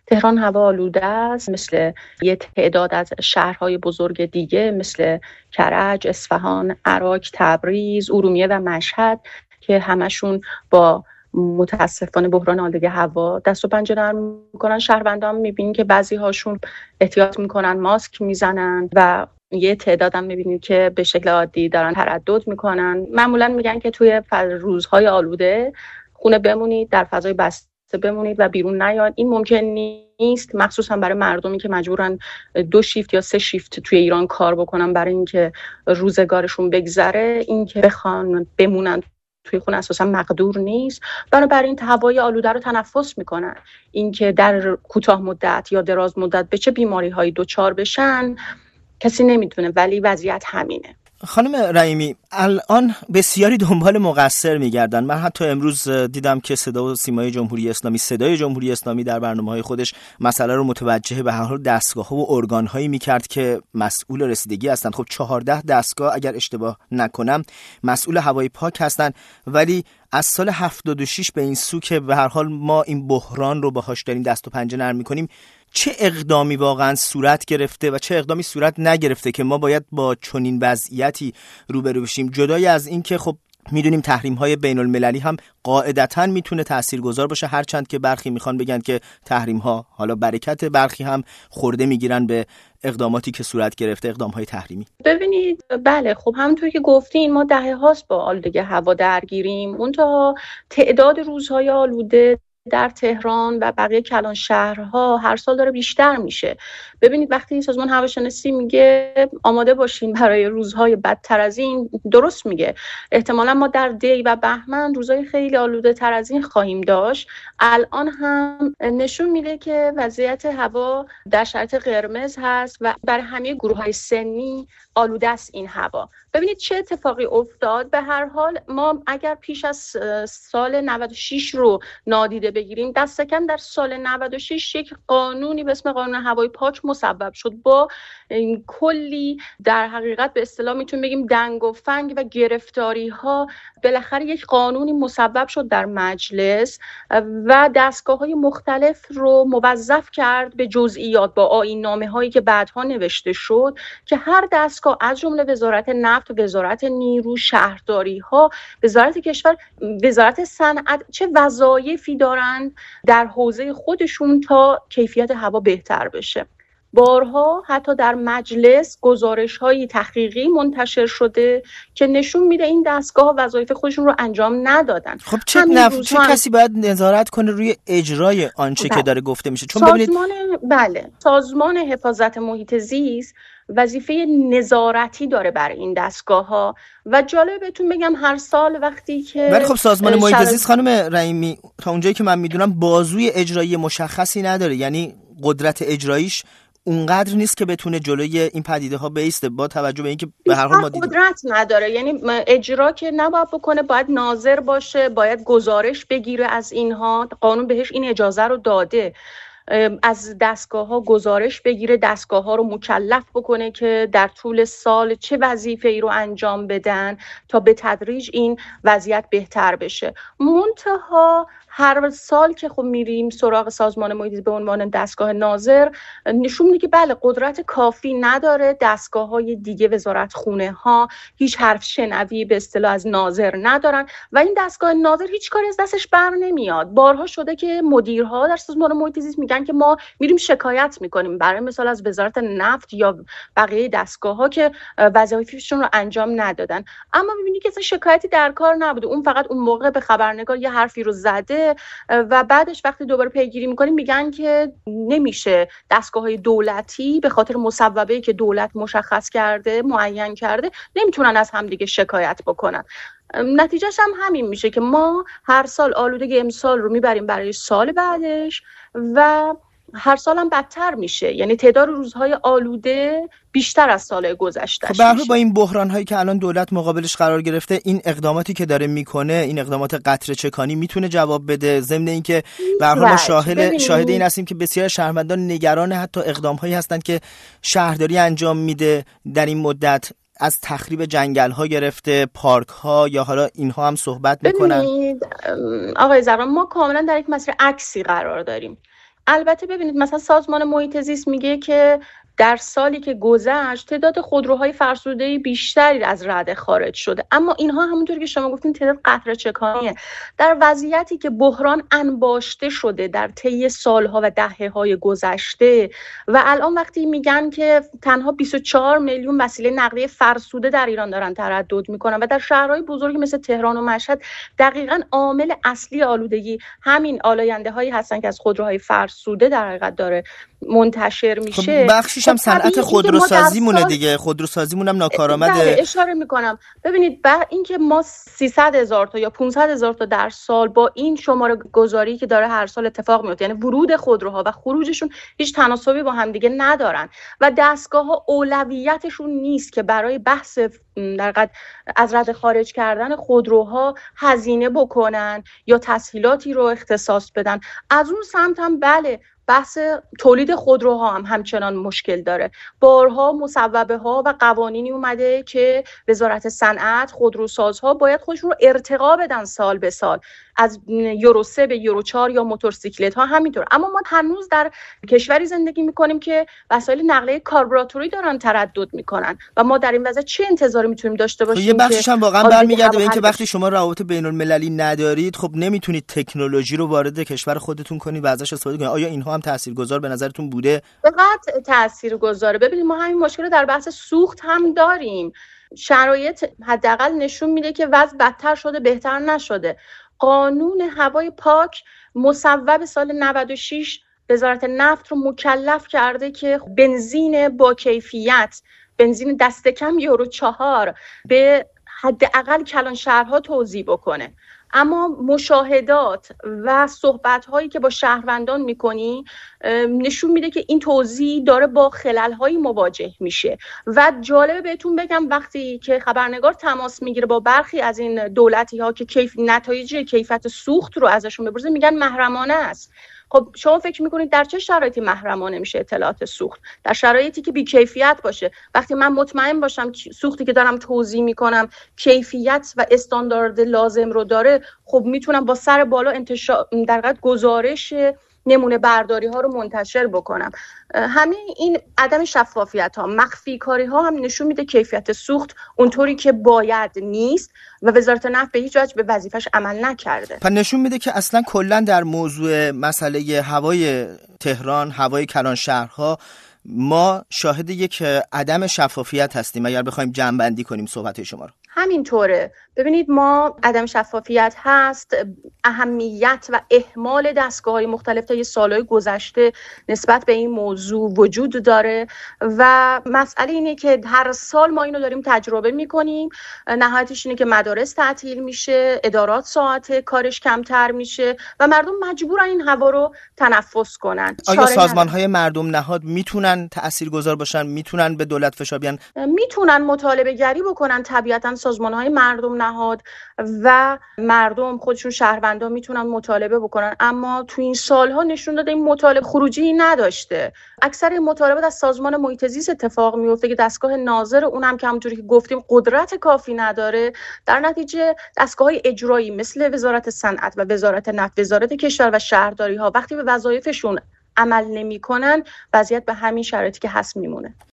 تهران هوا آلوده است، مثل یه تعداد از شهرهای بزرگ دیگه مثل کرج، اصفهان، عراق، تبریز، ارومیه و مشهد که همشون با متاسفانه بحران آلودگی هوا دست و پنجه نرم میکنن. شهروندان میبینید که بعضی هاشون احتیاط میکنن، ماسک میزنن و یه تعدادم میبینید که به شکل عادی دارن تردد میکنن. معمولا میگن که توی روزهای آلوده خونه بمونید، در فضای بسته بمونید و بیرون نیاید. این ممکن نیست، مخصوصا برای مردمی که مجبورن 2 شیفت یا 3 شیفت توی ایران کار بکنن برای اینکه روزگارشون بگذره. اینکه بخوان بمونن توی خونه اساسا مقدور نیست، بنابراین هوای آلوده رو تنفس میکنن. اینکه در کوتاه مدت یا دراز مدت به چه بیماری هایی دچار بشن کسی نمیدونه، ولی وضعیت همینه. خانم رحیمی، الان بسیاری دنبال مقصر میگردن. من حتی امروز دیدم که صدا و سیمای جمهوری اسلامی، صدای جمهوری اسلامی در برنامه‌های خودش مسئله رو متوجه به هر حال دستگاه‌ها و ارگان‌هایی می‌کرد که مسئول رسیدگی هستند. خب 14 دستگاه اگر اشتباه نکنم مسئول هوای پاک هستند، ولی از سال 76 به این سو که به هر حال ما این بحران رو باهاش داریم دست و پنجه نرم می‌کنیم، چه اقدامی واقعا صورت گرفته و چه اقدامی صورت نگرفته که ما باید با چنین وضعیتی روبرو بشیم؟ جدای از این که خب میدونیم تحریم‌های بین‌المللی هم قاعدتاً میتونه تاثیرگذار باشه، هرچند که برخی میخوان بگن که تحریم‌ها حالا برکت، برخی هم خورده میگیرن به اقداماتی که صورت گرفته، اقدام‌های تحریمی. ببینید بله، خب همونطور که گفتین ما دهه هاست با آلودگی هوا درگیریم. اونتا تعداد روزهای آلوده در تهران و بقیه کلان شهرها هر سال داره بیشتر میشه. ببینید وقتی سازمان هواشناسی میگه آماده باشین برای روزهای بدتر از این، درست میگه. احتمالا ما در دی و بهمن روزهای خیلی آلوده تر از این خواهیم داشت. الان هم نشون میده که وضعیت هوا در شرایط قرمز هست و برای همه گروه‌های سنی آلوده است این هوا. ببینید چه اتفاقی افتاد. به هر حال ما اگر پیش از سال 96 رو نادیده بگیریم، دست کم در سال 96 یک قانونی به اسم قانون هوای پاک مصوب شد با کلی در حقیقت به اصطلاح میتونیم بگیم دنگ و فنگ و گرفتاری ها. بالاخره یک قانونی مصوب شد در مجلس و دستگاه های مختلف رو موظف کرد به جزئیات با آیین نامه هایی که بعدها نوشته شد که هر دستگاه از جمله وزارت نفت، وزارت نیرو، شهرداری ها، وزارت کشور، وزارت صنعت چه وظایفی دارند در حوزه خودشون تا کیفیت هوا بهتر بشه. بارها حتی در مجلس گزارش‌های تحقیقی منتشر شده که نشون میده این دستگاه وظایف خودشون رو انجام ندادن. خب چه کسی باید نظارت کنه روی اجرای آنچه که داره گفته میشه؟ چون سازمان حفاظت محیط زیست وظیفه نظارتی داره بر این دستگاه‌ها و جالب بهتون بگم هر سال وقتی که ولی خب سازمان محیط زیست خانم رحیمی تا اونجایی که من میدونم بازوی اجرایی مشخصی نداره، یعنی قدرت اجراییش اونقدر نیست که بتونه جلوی این پدیده ها بایسته، با توجه به اینکه به هر حال ما دیدیم قدرت نداره. یعنی اجرا که نباید بکنه، باید ناظر باشه، باید گزارش بگیره از اینها. قانون بهش این اجازه رو داده از دستگاه ها گزارش بگیره، دستگاه ها رو مکلف بکنه که در طول سال چه وظیفه ای رو انجام بدن تا به تدریج این وضعیت بهتر بشه. منتها هر سال که خب میریم سراغ سازمان محیط به عنوان دستگاه ناظر، نشون میده که بله قدرت کافی نداره. دستگاه های دیگه، وزارت خونه ها، هیچ حرف شنوی به اصطلاح از ناظر ندارن و این دستگاه ناظر هیچ کاری از دستش بر نمیاد. بارها شده که مدیرها در سازمان محیط زیست میگن که ما میریم شکایت میکنیم برای مثال از وزارت نفت یا بقیه دستگاه ها که وظایفشون رو انجام ندادن، اما میبینی که اصلا شکایتی در کار نبوده. اون فقط اون موقع به خبرنگار یه حرفی رو زده و بعدش وقتی دوباره پیگیری میکنیم میگن که نمیشه، دستگاه‌های دولتی به خاطر مصوبه‌ای که دولت مشخص کرده، معین کرده، نمیتونن از همدیگه شکایت بکنن. نتیجهش هم همین میشه که ما هر سال آلودگی امسال رو میبریم برای سال بعدش و هر سال هم بدتر میشه. یعنی تعداد روزهای آلوده بیشتر از سال گذشته میشه. خب با این بحران هایی که الان دولت مقابلش قرار گرفته، این اقداماتی که داره میکنه، این اقدامات قطره چکانی میتونه جواب بده؟ ضمن اینکه به هر حال ما شاهد این هستیم که بسیار شهروندان نگران حتی اقدام هایی هستن که شهرداری انجام میده در این مدت، از تخریب جنگل ها گرفته پارک ها، یا حالا اینها هم صحبت میکنن. آقای زران، ما کاملا در یک مسیر عکسی قرار داریم. البته ببینید مثلا سازمان محیط زیست میگه که در سالی که گذشت تعداد خودروهای فرسوده بیشتری از رده خارج شده، اما اینها همونطور که شما گفتین تعداد قطره چکانیه در وضعیتی که بحران انباشته شده در طی سالها و دهه‌های گذشته. و الان وقتی میگن که تنها 24 میلیون وسیله نقلیه فرسوده در ایران دارن تردد میکنن و در شهرهای بزرگی مثل تهران و مشهد دقیقاً عامل اصلی آلودگی همین آلاینده هایی هستن که از خودروهای فرسوده در حقیقت داره منتشر میشه. خب بخشیش هم صنعت خودروسازی مونه دیگه، خودروسازیمون هم ناکارآمده. بله اشاره میکنم. ببینید اینکه ما 300,000 تا یا 500,000 تا در سال با این شماره گذاری که داره هر سال اتفاق میفته، یعنی ورود خودروها و خروجشون هیچ تناسبی با هم دیگه ندارن و دستگاه‌ها اولویتشون نیست که برای بحث در حقیقت از رده خارج کردن خودروها هزینه بکنن یا تسهیلاتی رو اختصاص بدن. از اون سمت هم بله بحث تولید خودروها هم همچنان مشکل داره. بارها مصوبه ها و قوانینی اومده که وزارت صنعت خودروسازها باید خودشون رو ارتقا بدن سال به سال، از یورو 3 به یورو 4 یا موتورسیکلت ها همینطور. اما ما هنوز در کشوری زندگی میکنیم که وسایل نقلیه کاربراتوری دارن تردد میکنن و ما در این وضع چه انتظاری میتونیم داشته باشیم؟ یه بخشش هم واقعا برمیگرده به اینکه وقتی شما روابط بین‌المللی ندارید، خب نمیتونید تکنولوژی رو وارد کشور خودتون کنید و ازش استفاده کنید. آیا اینها هم تاثیرگذار به نظرتون بوده؟ به قطع تاثیرگذاره. ببینید ما همین مشکل رو در بحث سوخت هم داریم. شرایط حداقل نشون میده که وضع بدتر شده بهتر نشده. قانون هوای پاک مصوب سال 96 وزارت نفت رو مکلف کرده که بنزین با کیفیت، بنزین دست کم یورو 4 به حداقل کلان شهرها توزیع بکنه. اما مشاهدات و صحبت‌هایی که با شهروندان می‌کنی نشون میده که این توزیع داره با خلل‌هایی مواجه میشه. و جالبه بهتون بگم وقتی که خبرنگار تماس میگیره با برخی از این دولتی‌ها که نتایج کیفیت سوخت رو ازشون بپرسه میگن محرمانه است. خب شما فکر میکنید در چه شرایطی محرمانه میشه اطلاعات سوخت؟ در شرایطی که بی‌کیفیت باشه. وقتی من مطمئن باشم سوختی که دارم توزیع میکنم کیفیت و استاندارد لازم رو داره، خب میتونم با سر بالا در حقیقت گزارش نمونه برداری ها رو منتشر بکنم. همین این عدم شفافیت ها، مخفی کاری ها هم نشون میده کیفیت سوخت اونطوری که باید نیست و وزارت نفت به هیچ وجه به وظیفش عمل نکرده. پس نشون میده که اصلا کلا در موضوع مسئله هوای تهران، هوای کلان شهرها، ما شاهد یک عدم شفافیت هستیم اگر بخوایم جمع‌بندی کنیم صحبت شما رو. همینطوره. ببینید ما عدم شفافیت هست، اهمیت و اهمال دستگاه‌های مختلف تا سالهای گذشته نسبت به این موضوع وجود داره و مسئله اینه که هر سال ما اینو داریم تجربه میکنیم. نهایتش اینه که مدارس تعطیل میشه، ادارات ساعت کارش کمتر میشه و مردم مجبورن این هوا رو تنفس کنن. آیا سازمان‌های مردم نهاد میتونن تاثیرگذار باشن؟ میتونن به دولت فشار بیارن؟ میتونن مطالبه گری بکنن. طبیعتاً سازمان‌های مردم نهاد و مردم خودشون شهروندان میتونن مطالبه بکنن، اما تو این سالها نشون داده این مطالبه خروجی نداشته. اکثر این مطالبات از سازمان محیط زیست اتفاق میفته که دستگاه ناظر اونم که همونجوری که گفتیم قدرت کافی نداره. در نتیجه دستگاه‌های اجرایی مثل وزارت صنعت و وزارت نفت، وزارت کشور و شهرداری‌ها وقتی به وظایفشون عمل نمی‌کنن، وضعیت به همین شرایطی که هست میمونه.